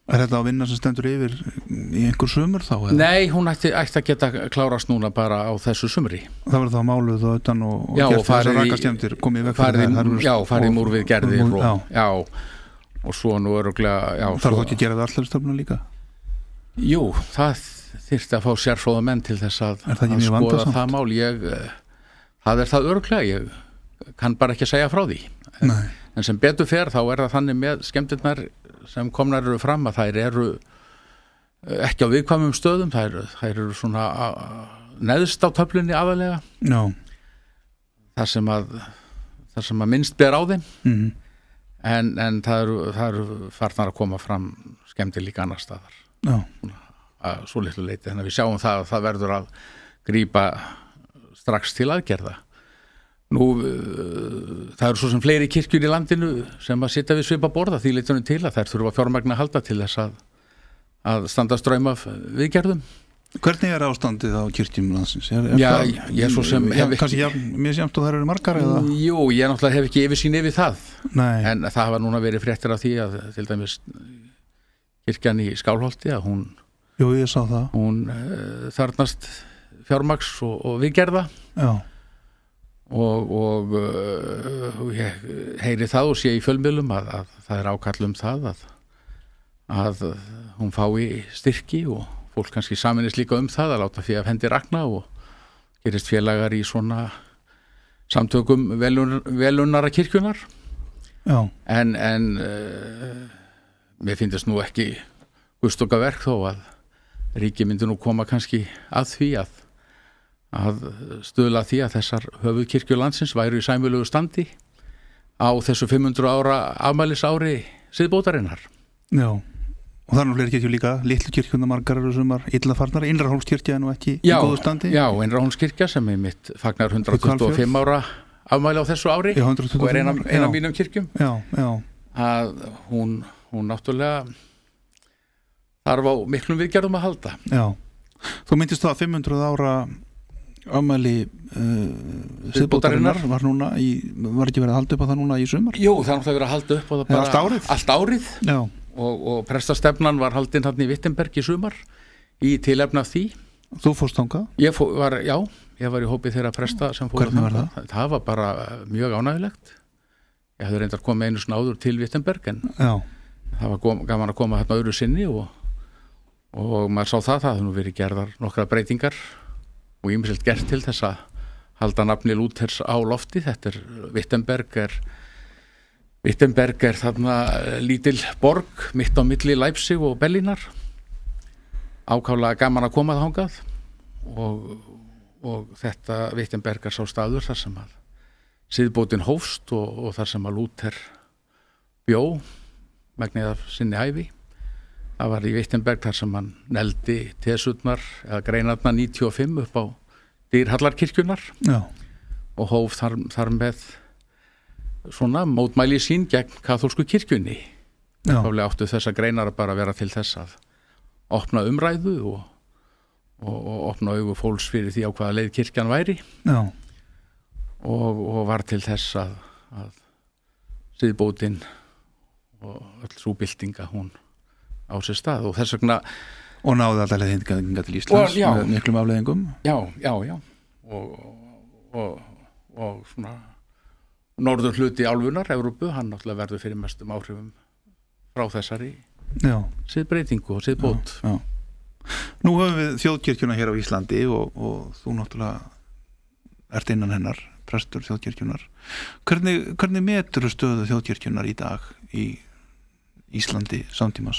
Er þetta að vinna sem stendur yfir í einhver sumur þá? Eða? Nei, hún ætti, ætti að geta klárast núna bara á þessu sumri. Það verður þá máluð og utan og, og já, gert þessar rakastjæmdir komið í veg fyrir það. það. Já, farið múr við gerðir og, já. já, og svo nú öruglega... Já, það er þá ekki að gera það allar stofnum líka? Jú, það þyrfti að fá sérfróða menn til þess að, að skoða það mál. Ég, það er það öruglega, ég kann bara ekki að segja frá því. En, en sem betur fer þá er það þannig með skemmtirnar sem komnar eru fram að þær eru ekki á viðkvæmum stöðum, þær, þær eru svona neðst á töflunni aðalega no. þar sem að þar sem að minnst ber á þeim mm. en, en það eru, það eru farnar að koma fram skemmtir líka annar staðar no. að svo litlu leiti, þannig að við sjáum það að það verður að grípa strax til aðgerða. Nú, það eru svo sem fleiri kirkjur í landinu sem að sitja við svipa borða því leitunum til að þær þurfa fjármagn að halda til þess að, að standa straum af viðgerðum. Hvernig er ástandið á kirkjum landsins? Er, er Já, það, ég svo sem hef ekki... Kanski jafn, mér sjámt og þær eru margar eða? Jú, ég náttúrulega hef ekki yfirsýn yfir það. Nei. En það hafa núna verið fréttir af því að til dæmis kirkjan í Skálholti að hún... Jú, ég sá það. Hún uh, þarnast fjármagns og, og viðgerða. Já. og, og uh, ég heyri það og sé í fjölmiðlum að, að það er ákall um það að, að hún fái styrki og fólk kannski saminist líka um það að láta því af hendi rakna og gerist félagar í svona samtökum velun, velunnara kirkjunar. Já. En, en uh, mér finnst nú ekki guðstoka verk þó að ríki myndi nú koma kannski að því að að stuðla því að þessar höfuðkirkjur landsins væru í sæmilegu standi á þessu fimm hundruð ára afmælisári siðbótarinnar. Já, og það er nú fleiri kirkjur líka, litlu kirkjuna margar eru sumar illa farnar, Innrahólmskirkja er nú ekki já, í góðu standi. Já, Innrahólmskirkja sem er mitt fagnar hundrað tuttugu og fimm ára afmæli á þessu ári já, og er eina ein af mínum kirkjum. Já, já. Að hún, hún náttúrulega þarf á miklum viðgerðum að halda. Já, þú myndist það að fimm hundruð ára afmæli uh, siðbótarinnar var núna í, var ekki verið að halda upp á það núna í sumar? Jú, það er náttúrulega verið að halda upp á það bara allt árið, allt árið. Og, og prestastefnan var haldin hann í Wittenberg í sumar í tilefni af því. Þú fórst þangað? Ég fór, var, já, ég var í hópi þeirra presta sem fór. Hvernig var það? Það var bara mjög ánægilegt. Ég hefði reyndar komið einu svona áður til Wittenberg en já. Það var gaman að koma hérna öðru sinni og, og maður sá það, það hefði nú verið gerðar nokkra breytingar og ýmislegt gert til þess að halda nafni Lúthers á lofti. Þetta er Wittenberg er Wittenberg er þarna lítil borg mitt á milli Leipzig og Berlínar. Ákaflega gaman að koma þangað og, og þetta Wittenberg er sá staður þar sem að siðbótin hófst og, og þar sem að Lúther bjó megnið af sinni ævi. Það var í Wittenberg þar sem hann neldi tesutnar eða greinarnar níutíu og fimm upp á dýrhallarkirkjunar já. Og hóf þar, þar með svona mótmæli sín gegn kaþólsku kirkjunni. Þá áttu þessa greinar að bara vera til þess að opna umræðu og, og, og opna augu fólks fyrir því á hvaða leið kirkjan væri og, og var til þess að, að siðbótin og öll sú byltinga hún á sér stað og þess vegna og náði alltaf leðinga til Íslands og, já, með miklum afleiðingum já, já, já og, og, og svona norður hluti álfunar, Evrópu, hann náttúrulega verður fyrir mestum áhrifum frá þessari siðbreytingu og siðbót. Já, já. Nú höfum við þjóðkirkjuna hér á Íslandi og, og þú náttúrulega ert innan hennar, prestur þjóðkirkjunar. Hvernig, hvernig metur stöðu þjóðkirkjunar í dag í Íslandi samtímas?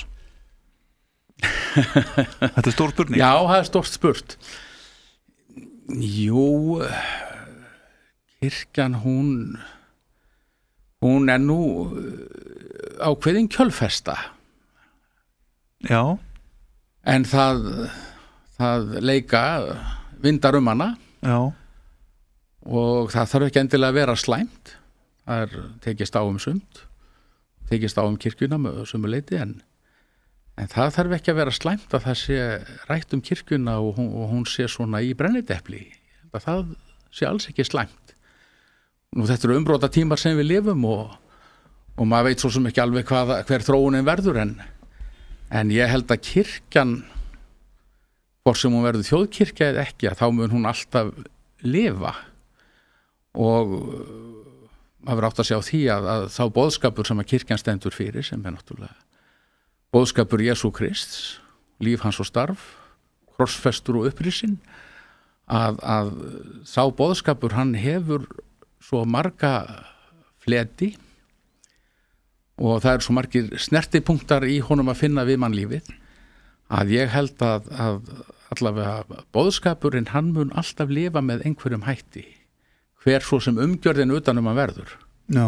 Þetta er stór spurning. Já, það er stórt spurt. Jú, kirkjan hún hún er nú ákveðin kjölfesta. Já. En það það leika vindar um hana. Já. Og það þarf ekki endilega að vera slæmt. Það er tekist á um sumt. Tekist á um kirkjuna með sumu leiti en En það þarf ekki að vera slæmt að það sé rætt um kirkjuna og hún, og hún sé svona í brennidepli. Það sé alls ekki slæmt. Nú þetta eru umbrota tímar sem við lifum og, og maður veit svo sem ekki alveg hvað, hver þróunin verður en, en ég held að kirkjan, hvort sem hún verður þjóðkirkja eða ekki, að þá mun hún alltaf lifa og maður átt að sjá því að, að þá boðskapur sem að kirkjan stendur fyrir, sem er náttúrulega boðskapur Jesú Krists, líf hans og starf, krossfestur og upprisinn, að, að þá boðskapur hann hefur svo marga fleti og það eru svo margir snertipunktar í honum að finna við mannlífið, að ég held að, að allavega boðskapurinn hann mun alltaf lifa með einhverjum hætti, hver svo sem umgjörðin utanum að verður. Já.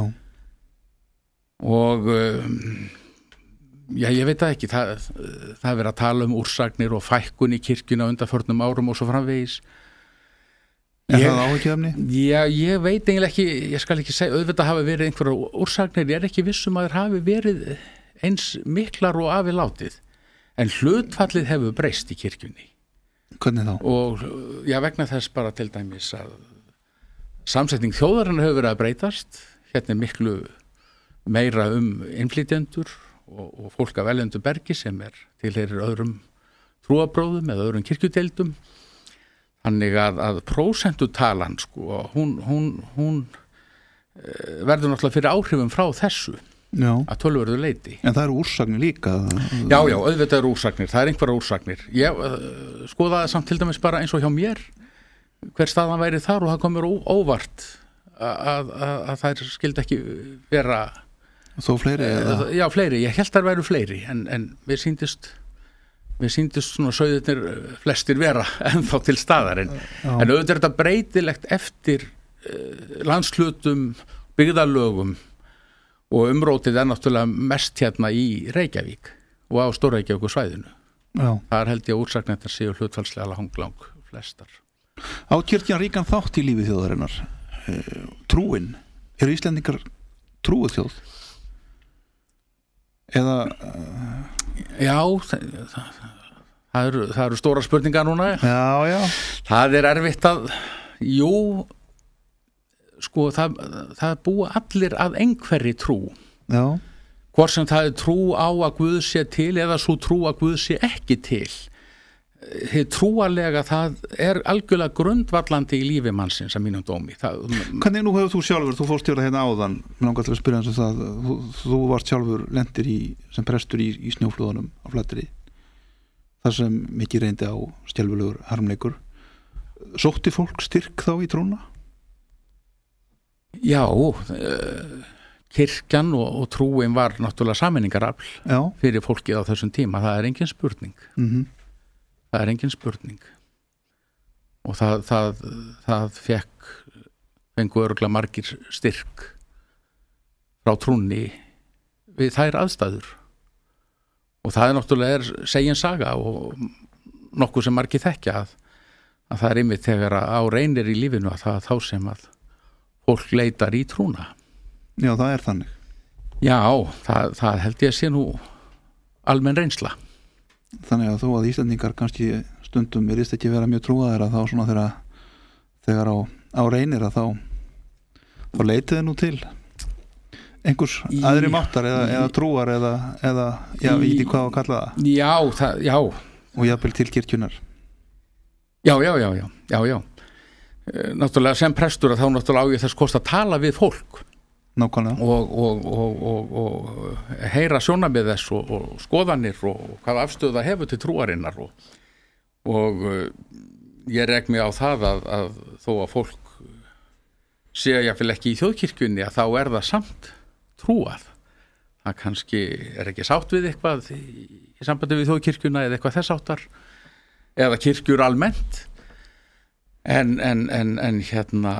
Og um, já, ég veit það ekki, það, það er verið að tala um úrsagnir og fækkun í kirkjuna undanförnum árum og svo framvegis. Er ég, það áhyggjuefni? Já, ég veit eiginlega ekki, ég skal ekki segja, auðvitað hafi verið einhverja úrsagnir, ég er ekki vissum að þeir hafi verið eins miklar og afi látið, en hlutfallið hefur breyst í kirkjunni. Hvernig þá? Og já, vegna þess bara til dæmis að samsetning þjóðarinnar hefur verið að breytast, hérna er miklu meira um innflytjendur og, og fólk af erlendu bergi sem er tilheyrir öðrum trúabróðum eða öðrum kirkjudeildum. Þannig að, að prósentutalan sko, hún, hún, hún e, verður náttúrulega fyrir áhrifum frá þessu já. Að tölverðu leiti. En það eru úrsagnir líka? Já, já, auðvitað eru úrsagnir, það er einhverja úrsagnir. Ég uh, skoðaði samt til dæmis bara eins og hjá mér, hver staðan væri þar og það komur óvart að, að, að það skildi ekki vera... Þó fleiri? Uh, já, fleiri, ég held að væru fleiri, en, en við síndist... Við síndist svona sauðirnir flestir vera ennþá til staðar en, en auðvitað er þetta breytilegt eftir uh, landshlutum, byggðarlögum og umrótið er náttúrulega mest hérna í Reykjavík og á Stór-Reykjavík og svæðinu. Já. Þar held ég að úrsagnirnar séu hlutfallslega langlang flestar. Á kirkjan ríkan þátt í lífi þjóðarinnar. Trúin, eru Íslendingar trúið þjóð? Eða... Uh... Já, það, það, það, eru, það eru stóra spurningar núna. Já, já. Það er erfitt að, jú, sko, það, það búa allir að einhverri trú. Já. Hvort sem það er trú á að Guð sé til eða svo trú að Guð sé ekki til. Þið trúarlega, það er algjörlega grundvallandi í lífi mannsins að mínum dómi. Það, Hvernig nú hefur þú sjálfur, þú fórst stjóra hérna áðan, mér langar til að spyrja eins og það, þú, þú varst sjálfur lendir í, sem prestur í, í snjóflóðunum á Flateyri, þar sem mikið reyndi á skelfilegur harmleikur. Sótti fólk styrk þá í trúna? Já, uh, kirkjan og, og trúin var náttúrulega sameiningarafl fyrir fólkið á þessum tíma, það er engin spurning. Mhm. Það er engin spurning og það, það, það fekk fengu örgulega margir styrk frá trúnni við þær aðstæður og það er náttúrulega er segin saga og nokkuð sem margir þekkja að, að það er einmitt þegar á reynir í lífinu að það er þá sem að fólk leitar í trúna. Já, það er þannig. Já, það, það held ég að sé nú almenn reynsla. Þannig að þó að Íslandingar kannski stundum virðist ekki vera mjög trúaðir að þá svona þegar, þegar á, á reynir að þá þá leitið nú til einhvers í, aðri máttar eða, í, eða trúar eða, eða já, í, í hvað að kalla það. Já, það, já. Og jafnvel til kirkjunar. Já, já, já, já, já, já. Náttúrulega sem prestur að þá náttúrulega á ég þess kost að tala við fólk. Nákvæmlega. Og, og, og, og, og heyra sjónarmið þess og, og skoðanir og hvaða afstöðu það hefur til trúarinnar og, og ég rek mig á það að, að þó að fólk sé jáfnvel ekki í þjóðkirkjunni að þá er það samt trúað. Það kannski er ekki sátt við eitthvað í, í sambandi við þjóðkirkjuna eða eitthvað þess áttar eða kirkjur almennt en, en, en, en hérna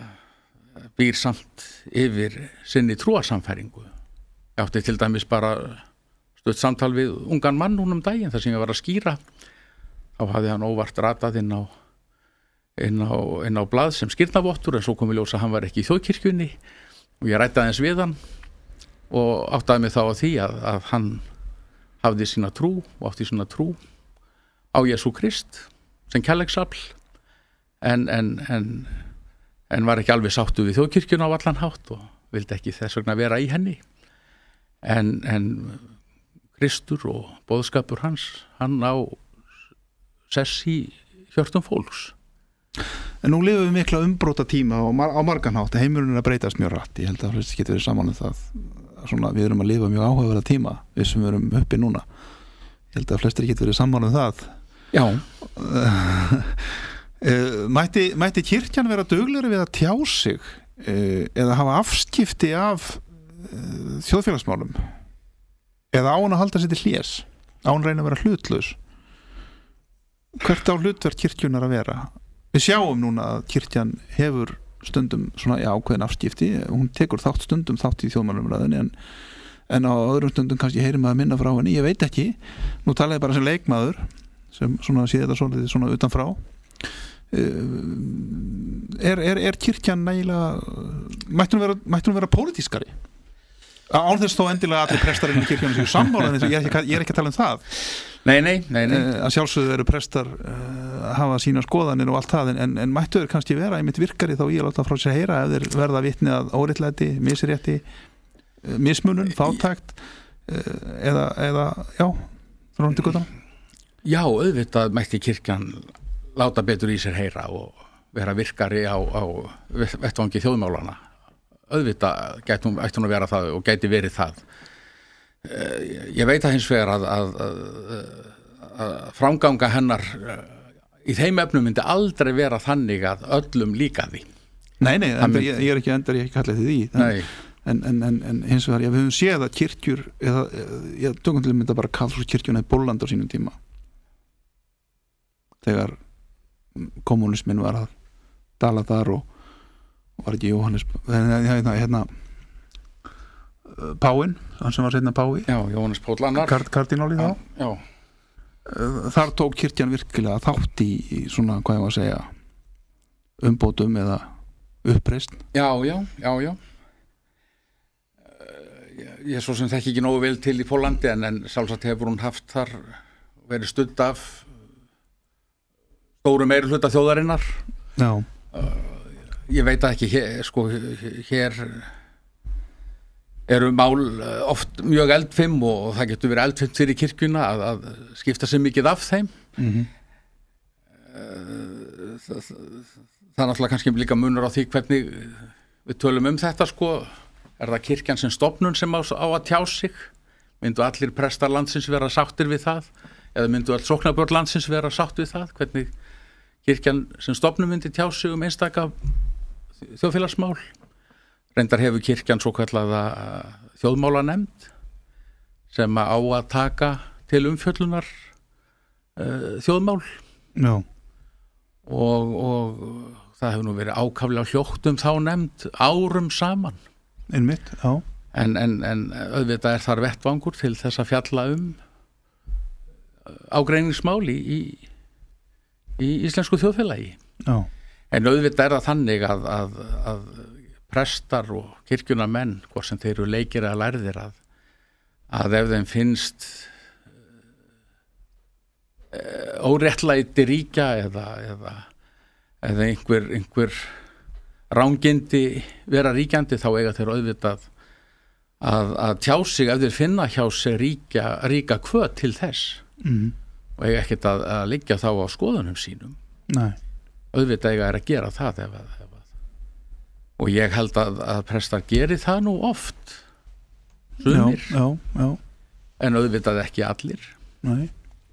býr samt yfir sinni trúarsamfæringu. Ég átti til dæmis bara stutt samtal við ungan mann núna um daginn þar sem ég var að skýra. Þá hafði hann óvart ratað inn á, inn á, inn á blað sem skýrnavottur en svo kom í ljós að hann var ekki í þjóðkirkjunni og ég rætti aðeins við hann og áttaði mig þá á því að, að hann hafði sína trú og átti sína trú á Jesú Krist sem kærleiksafl en, en, en en var ekki alveg sáttu við þjóðkirkjuna á allan hátt og vildi ekki þess vegna vera í henni en, en Kristur og boðskapur hans, hann á sess í hjörtum fólks. En nú lifum við mikla umbróta tíma á, mar- á margan hátt, heimurinn er að breytast mjög rætt, ég held að flestir getur verið saman um það, svona, við erum að lifa mjög áhugaverða tíma, við sem erum uppi núna, ég held að flestir getur verið saman um það. Já. mætti, mætti kirkjan vera duglegri við að tjá sig eða hafa afskipti af þjóðfélagsmálum eða á hann að halda sér til hlés, á hann reyna að vera hlutlaus? Hvert á hlutverk kirkjunar að vera? Við sjáum núna að kirkjan hefur stundum svona já, ákveðin afskipti, hún tekur þátt stundum þátt í þjóðmálumræðinni en, en á öðrum stundum kannski heyrir maður minna frá henni, ég veit ekki, nú talaði ég bara sem leikmaður sem svona sé þetta svona, svona utanfrá. Er, er, er kirkjan nægilega, mætti hún vera, mætti hún vera pólitískari? Án þess þó endilega allir prestarinn í kirkjunum séu sammála, en ég er ekki, ég er ekki að tala um það. Nei, nei, nei, nei. Að sjálfsögðu eru prestar uh, að hafa sína skoðanir og allt það, en, en mættu þeir kannski vera einmitt virkari þá ég láta frá sér heyra ef þeir verða vitni að óréttlæti, misrétti, uh, mismunun, fátækt uh, eða, eða, já, þróndi guttan. Já, auðvitað mætti kirkjan láta betur í sér heyra og vera virkari á, á vettvangi þjóðmálana. Auðvitað gæti hún, ætti hún að vera það og gæti verið það. Ég veit að hins vegar að, að, að, að framganga hennar í þeim efnum myndi aldrei vera þannig að öllum líkaði. Nei, nei, endar, myndi... ég, ég er ekki endar, ég er ekki kallið því því. En, en, en, en hins vegar, ég, við höfum séð að kirkjur, eða, ég tökum til að mynda bara kaþólskirkjuna í Pólland á sínum tíma. Þegar kommunismin var að dala þar og var ekki Jóhannes hérna, hérna Páin, hann sem var seinna Pái. Já, Jóhannes Páll Annar. Kard, kardinálið þá. Já. Þar tók kirkjan virkilega þátt í, í svona, hvað ég var að segja, umbótum eða uppreisn. Já, já, já, já. Ég er svo sem þekki ekki nógu vel til í Pólandi en, en sjálfsagt hefur hún haft þar verið studd af stóru meiri hluta þjóðarinnar. Já. Ég veit að ekki, hér, sko, hér eru mál oft mjög eldfimm og það getur verið eldfimt fyrir kirkjuna að, að skipta sér mikið af þeim. Mm-hmm. það, það, það er náttúrulega kannski líka munur á því hvernig við tölum um þetta, sko. Er það kirkjan sem stofnun sem á, á að tjá sig? Myndu allir prestar landsins vera sáttir við það? Eða myndu all sóknarbörn landsins vera sátt við það? Hvernig kirkjan sem stofnun myndi tjá sig um einstaka þjóðfélagsmál? Reyndar hefur kirkjan svo kallaða þjóðmálanemnd sem á að taka til umfjöllunar uh, þjóðmál. Já. Og, og það hefur nú verið ákaflega hljótt um þá nefnd árum saman. Einmitt, já. En, en, en auðvitað er þar vettvangur til þess að fjalla um ágreiningsmál í, í, í íslensku þjóðfélagi. Já. En auðvitað er það þannig að, að, að prestar og kirkjunamenn, hvort sem þeir eru leikir eða lærðir, að, að ef þeim finnst uh, óréttlæti ríkja eða, eða, eða einhver, einhver rángindi vera ríkjandi, þá eiga þeir auðvitað að, að tjá sig ef þeir finna hjá sig ríkja, ríka kvöt til þess. Mm. Og eiga ekkert að, að liggja þá á skoðunum sínum. Nei. Auðvitað eiga er að gera það ef að, ef að. Og ég held að, að prestar geri það nú oft sumir, já, já, já. En auðvitað ekki allir. Nei.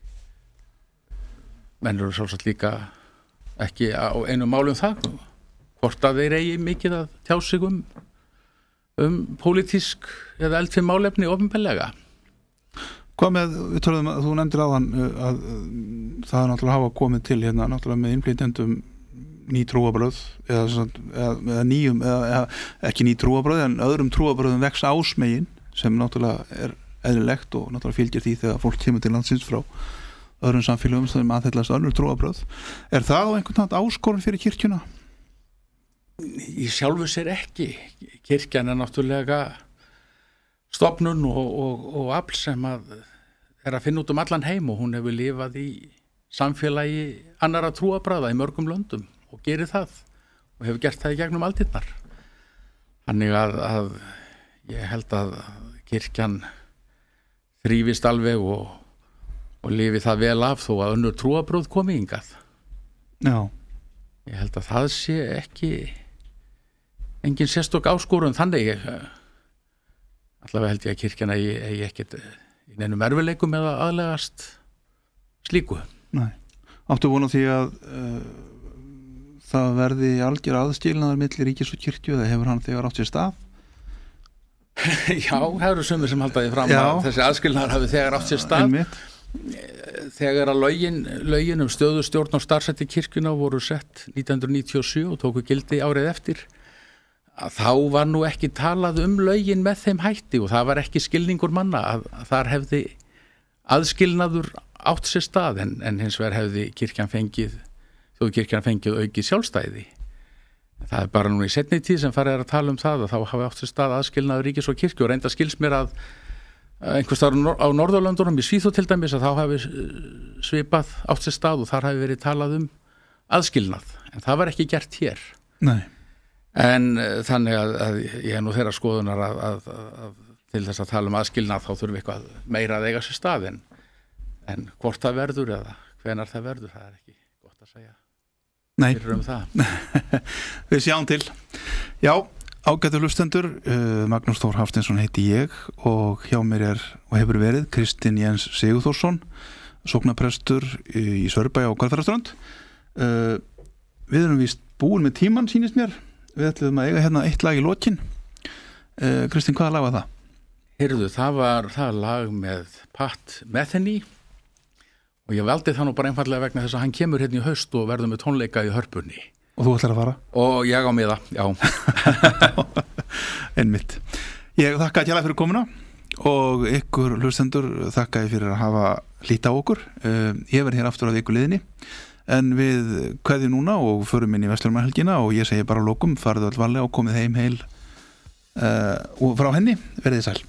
Menn eru sjálfsagt líka ekki á einu málum það hvort að þeir eigi mikið að tjá sig um um pólitísk eða eldfim málefni ofinbellega. Hvað með, við tölum að þú nefndir áðan að það er náttúrulega hafa komið til hérna náttúrulega með innflytjendum ný trúabröð eða, eða, eða nýjum, eða, eða ekki ný trúabröð en öðrum trúabröðum vex ásmegin sem náttúrulega er eðlilegt og náttúrulega fylgir því þegar fólk kemur til landsins frá öðrum samfélögum sem aðhyllast önnur trúabröð. Er það á einhvern veginn áskorun fyrir kirkjuna? Í sjálfu sér ekki. Kirkjan er náttúrulega stofnun og, og, og afl sem að er að finna út um allan heim og hún hefur lifað í samfélagi annara trúabröða í mörgum löndum og gerir það og hefur gert það í gegnum aldirnar. Þannig að, að ég held að kirkjan þrífist alveg og, og lifi það vel af þó að önnur trúabröð komi hingað. Já. Ég held að það sé ekki engin sérstök áskorun þannig allavega held ég að kirkjan eigi, eigi ekkert í neinum erfileikum eða aðlegast slíku. Nei. Áttu vona því að uh, það verði algjör aðskilnaðar milli ríkis og kirkju eða hefur hann þegar átt sér stað? Já, það eru sumir sem haldaði fram Já. að þessi aðskilnaðar hafi þegar átt sér stað. Einmitt. Þegar að lögin, lögin um stöðustjórn og starfsætti kirkjuna voru sett nítján hundruð níutíu og sjö og tóku gildi árið eftir, að þá var nú ekki talað um lögin með þeim hætti og það var ekki skilningur manna að, að þar hefði aðskilnaður átt sér stað en, en hins vegar hefði kirkjan fengið, þjóðkirkjan fengið aukið sjálfstæði. Það er bara nú í seinni tíð sem farið að tala um það að þá hafi átt sér stað aðskilnaður ríkis og kirkju og reynda skils mér að einhvers staðar á Norðurlöndunum í Svíþjóð til dæmis að þá hafi svipað átt sér stað og þar hafi verið talað um aðskilnað en það var ekki gert hér. Nei. En þannig að, að ég er nú þeirra skoðunar að, að, að til þess að tala um aðskilnað þá þurfum við eitthvað meira að eiga sér stað en, en hvort það verður eða hvenar það verður það er ekki gott að segja. Nei. Um það. Við sjáum til. Já, ágætu hlustendur, uh, Magnús Þór Hafsteinsson heiti ég og hjá mér er og hefur verið Kristinn Jens Sigurþórsson, sóknarprestur í Sörbæ á Hvalfjarðarströnd. Uh, við erum víst búin með tímann, sýnist mér. Við ætlum að eiga hérna eitt lag í lokin. Uh, Kristinn, hvaða lag var það? Heyrðu, það var það lag með Pat Metheny og ég valdi það nú bara einfallega vegna þess að hann kemur hérna í haust og verður með tónleika í Hörpunni. Og þú ætlar að fara? Og ég á miða, já. Einmitt. Ég þakka að tjala fyrir komuna og ykkur hlustendur þakka ég fyrir að hafa hlýtt á okkur. Uh, ég verð hér aftur á viku liðinni en við kveðjum núna og förum inn í Vestlunarhelgina og ég segi bara að lokum, farðu öll varlega og komið heim heil uh, og frá henni, verðið sæl.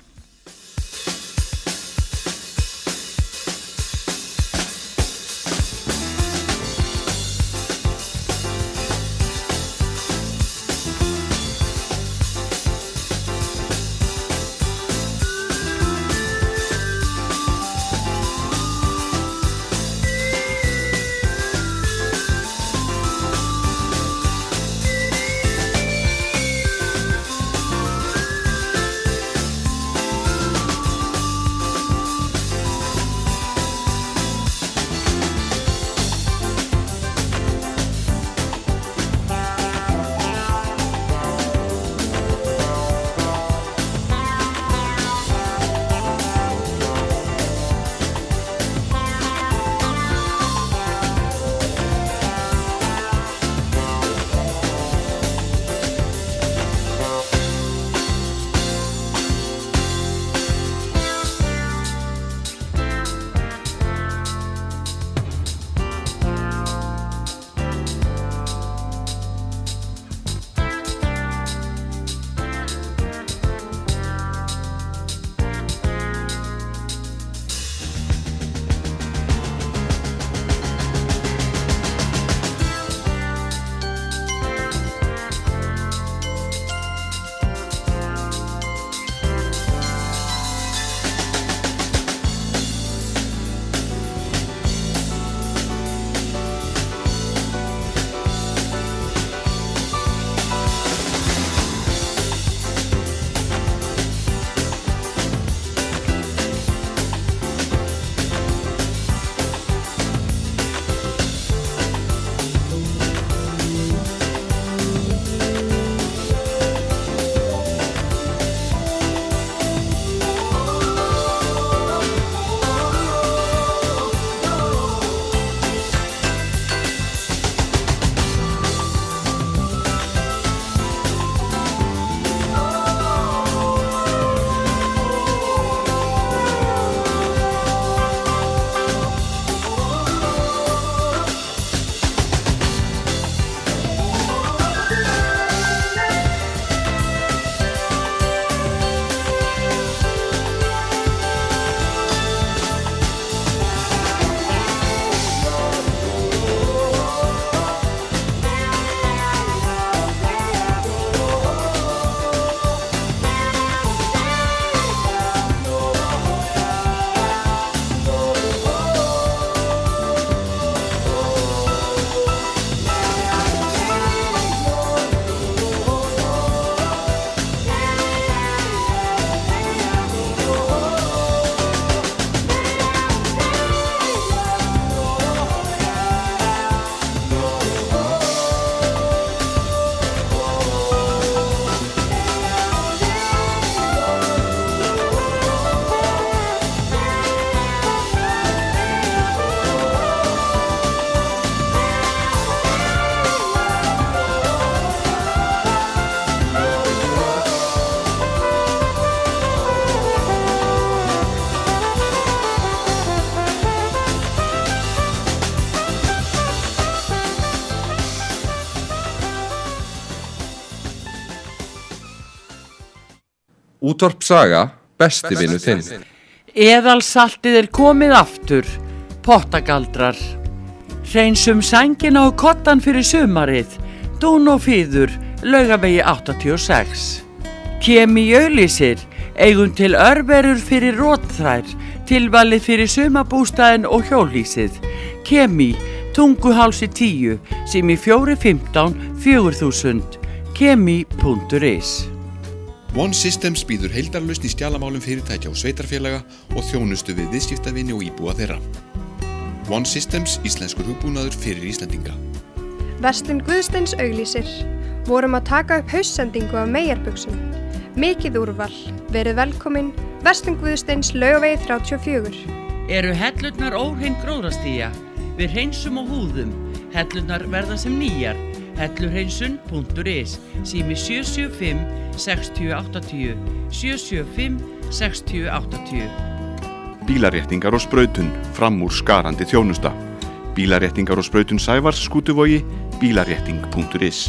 Útvarp Saga, besti vinur þinn. Eðalsaltið er komið aftur, pottagaldrar. Hreinsum sængina og kottan fyrir sumarið, dún og fýður, Laugavegi áttatíu og sex. Kemi auglýsir, eigum til örverur fyrir rótþrær, tilvalið fyrir sumabústaðin og hjólhýsið. Kemi, Tunguhálsi tíu, sem í fjóri fimmtán fjögur þúsund. Kemi punktur is. One Systems býður heildarlausn í skjalamálum fyrirtækja og sveitarfélaga og þjónustu við viðskiptavini og íbúa þeirra. One Systems, íslenskur hugbúnaður fyrir Íslendinga. Verslun Guðsteins auglýsir. Vorum að taka upp haussendingu af meyjarbuxum. Mikið úrval. Verið velkomin. Verslun Guðsteins Laugavegi þrjátíu og fjögur. Eru hellurnar óhrein gróðrastía? Við hreinsum og húðum. Hellurnar verða sem nýjar. hellurhreinsun punktur is. Sími sjö sjö fimm sex null átta null sjö sjö fimm sex null átta null. Bílaréttingar og sprautun, fram úr skarandi þjónusta. Bílaréttingar og sprautun Sævars Skútuvogi, bílarétting punktur is.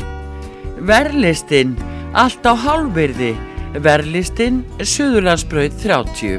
Verðlistinn, allt á hálfvirði. Verðlistinn, Suðurlandsbraut þrjátíu.